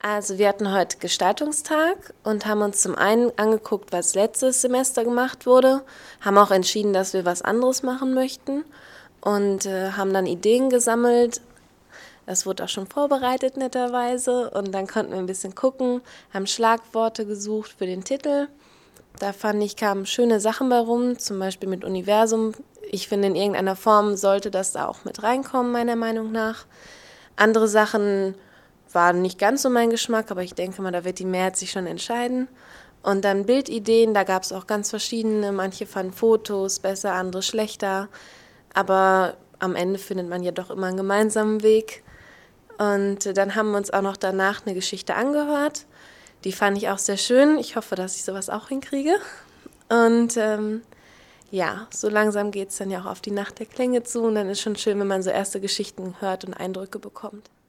Also wir hatten heute Gestaltungstag und haben uns zum einen angeguckt, was letztes Semester gemacht wurde, haben auch entschieden, dass wir was anderes machen möchten und haben dann Ideen gesammelt. Das wurde auch schon vorbereitet netterweise und dann konnten wir ein bisschen gucken, haben Schlagworte gesucht für den Titel. Da fand ich, kamen schöne Sachen bei rum, zum Beispiel mit Universum. Ich finde, in irgendeiner Form sollte das da auch mit reinkommen, meiner Meinung nach. Andere Sachen waren nicht ganz so mein Geschmack, aber ich denke mal, da wird die Mehrheit sich schon entscheiden. Und dann Bildideen, da gab es auch ganz verschiedene. Manche fanden Fotos besser, andere schlechter. Aber am Ende findet man ja doch immer einen gemeinsamen Weg. Und dann haben wir uns auch noch danach eine Geschichte angehört. Die fand ich auch sehr schön. Ich hoffe, dass ich sowas auch hinkriege. Und ja, so langsam geht es dann ja auch auf die Nacht der Klänge zu. Und dann ist schon schön, wenn man so erste Geschichten hört und Eindrücke bekommt.